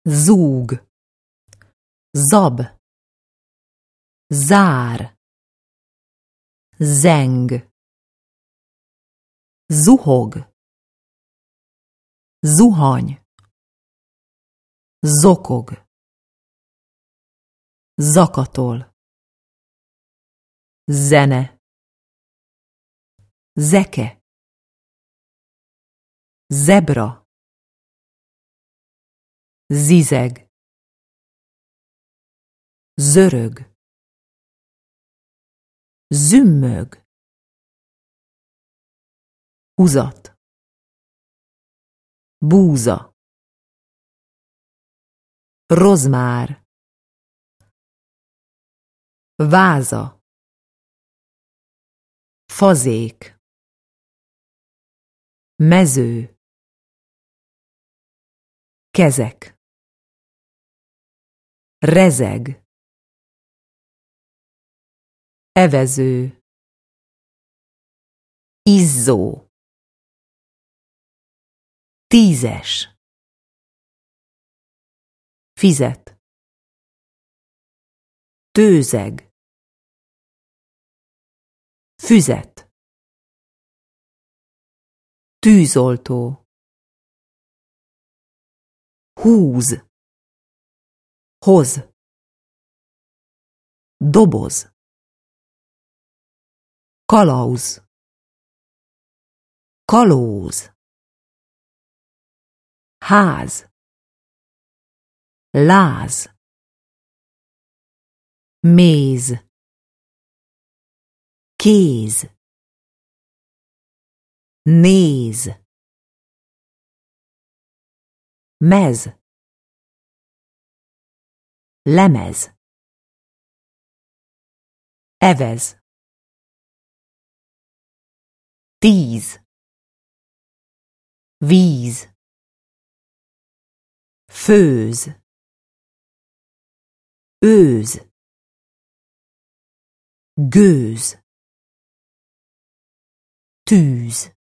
zúg, zab, zár, zeng, zuhog, zuhany, zokog, zakatol, zene, zeke, zebra, zizeg, zörög, zümmög, húzat, búza, rozmár, váza, fazék, mező, kezek, rezeg, evező, izzó, tízes, fizet, tőzeg, füzet, tűzoltó, húz, hoz, doboz, kalauz, kalóz, ház, láz, méz, kéz, néz, mez, lemez, evez, tíz, víz, főz, őz, gőz, tűz.